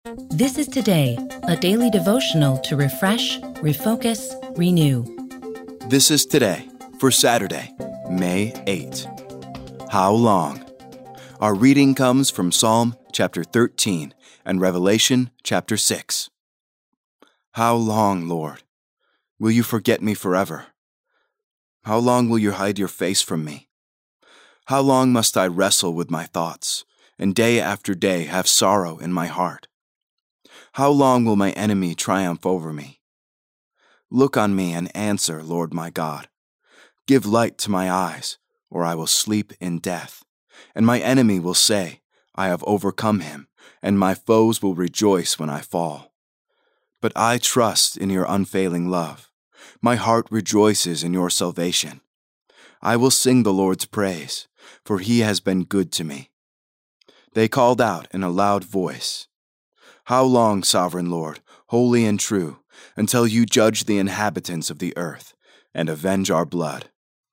This is Today, a daily devotional to refresh, refocus, renew. This is Today for Saturday, May 8. How long? Our reading comes from Psalm chapter 13 and Revelation chapter 6. How long, Lord? Will you forget me forever? How long will you hide your face from me? How long must I wrestle with my thoughts, and day after day have sorrow in my heart? How long will my enemy triumph over me? Look on me and answer, Lord my God. Give light to my eyes, or I will sleep in death. And my enemy will say, I have overcome him, and my foes will rejoice when I fall. But I trust in your unfailing love. My heart rejoices in your salvation. I will sing the Lord's praise, for he has been good to me. They called out in a loud voice, How long, sovereign Lord, holy and true, until you judge the inhabitants of the earth and avenge our blood?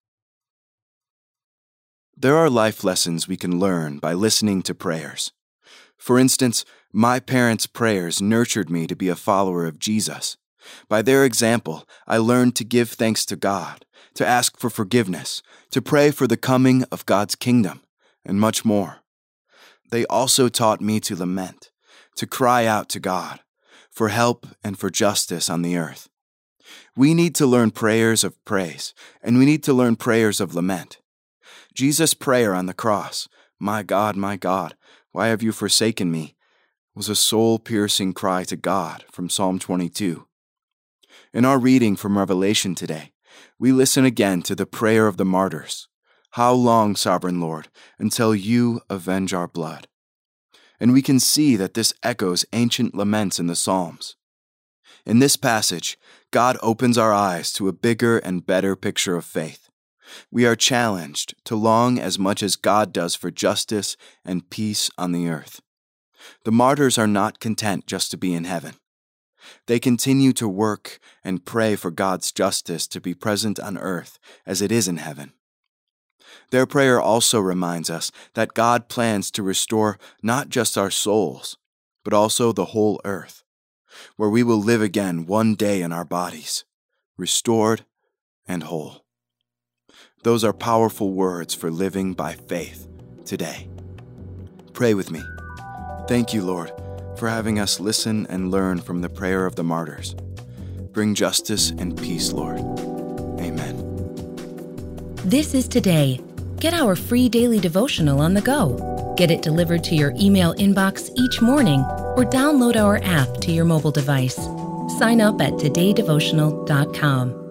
There are life lessons we can learn by listening to prayers. For instance, my parents' prayers nurtured me to be a follower of Jesus. By their example, I learned to give thanks to God, to ask for forgiveness, to pray for the coming of God's kingdom, and much more. They also taught me to lament, to cry out to God for help and for justice on the earth. We need to learn prayers of praise, and we need to learn prayers of lament. Jesus' prayer on the cross, my God, why have you forsaken me?" was a soul-piercing cry to God from Psalm 22. In our reading from Revelation today, we listen again to the prayer of the martyrs. How long, sovereign Lord, until you avenge our blood? And we can see that this echoes ancient laments in the Psalms. In this passage, God opens our eyes to a bigger and better picture of faith. We are challenged to long as much as God does for justice and peace on the earth. The martyrs are not content just to be in heaven. They continue to work and pray for God's justice to be present on earth as it is in heaven. Their prayer also reminds us that God plans to restore not just our souls, but also the whole earth, where we will live again one day in our bodies, restored and whole. Those are powerful words for living by faith today. Pray with me. Thank you, Lord, for having us listen and learn from the prayer of the martyrs. Bring justice and peace, Lord. Amen. This is Today. Get our free daily devotional on the go. Get it delivered to your email inbox each morning or download our app to your mobile device. Sign up at todaydevotional.com.